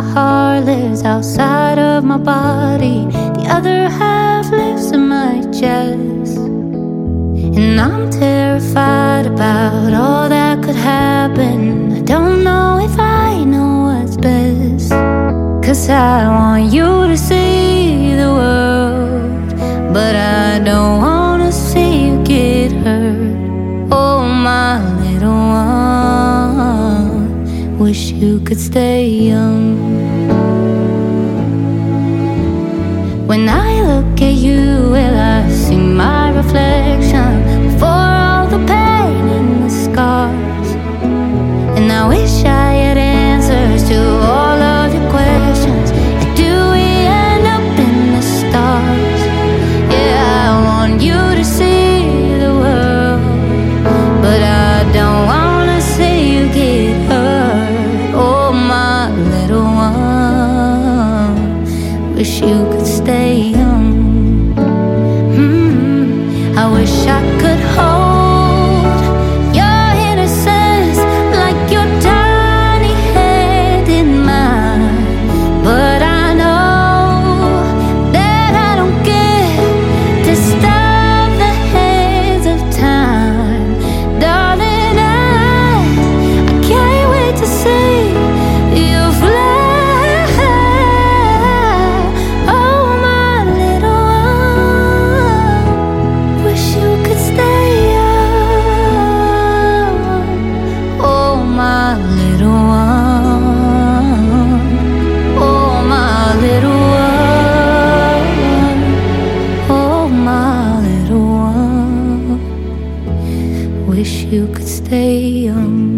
heart lives outside of my body. The other half lives in my chest. And I'm terrified about all that could happen. I don't know if I know what's best. 'Cause I want you to see the world, but I don't wanna see you get hurt. Oh, my little one, wish you could stay young. When I look at you, well, I see my reflection before all the pain and the scars. And I wish I had answers to all of your questions. Like, do we end up in the stars? Yeah, I want you to see the world, but I don't wanna see you get hurt. Oh, my little one, wish you could stay young. I wish I could hold your innocence like your tiny hand in mine. But I know that I don't get to stop the hands of time. Darling, I can't wait to see you fly. Oh, my little one, wish you could stay young. Oh, my little one. Oh, my little one. Oh, my little one, wish you could stay young.